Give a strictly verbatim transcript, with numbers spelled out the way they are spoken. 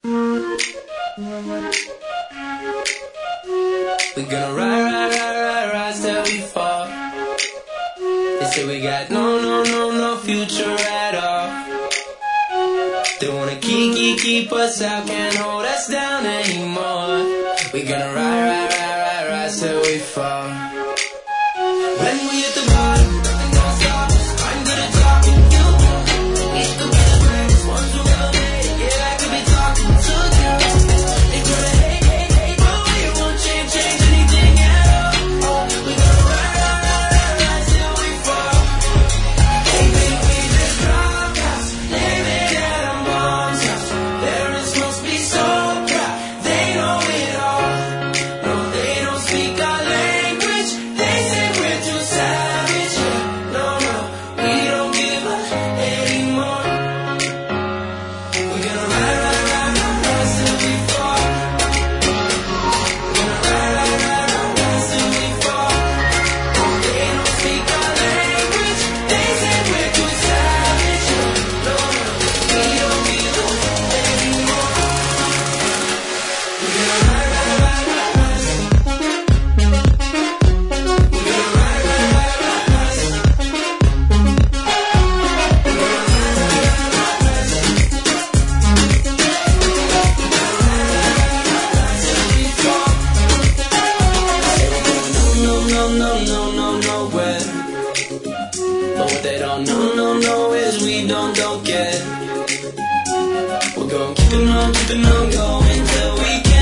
We're gonna ride, ride, ride, ride, rise till we fall. They say we got no, no, no, no future at all. They wanna keep, keep, keep us out, can't hold us down anymore. We're gonna ride, ride, ride, ride, rise till we fall. When we hit the bottom, nothing gonna stop us. I'm good at talking, you. It could be the greatest ones who ever made it. Yeah, I could be talking to you. They gonna hate, hate, hate, but we won't change, change anything at all. We gonna ride, ride, ride, ride, ride till we fall. They think we just rock us, living at a mom's house. Parents must be so proud, they know it all. No, they don't speak our language. They say we're too savage. No, no, we don't give up anymore. We're gonna ride, ride, ride, ride, ride till we fall. We're gonna ride, ride, ride, ride, ride till we fall. They don't speak our language. They say we're too savage. No, no, we don't give up anymore. We're gonna ride, ride, ride, ride, ride. We're gonna ride, ride, ride, ride, ride. No, no, no, no, no, nowhere. But what they don't know, no, no, is we don't, don't care. We're gonna keep it on, keep it on going till we get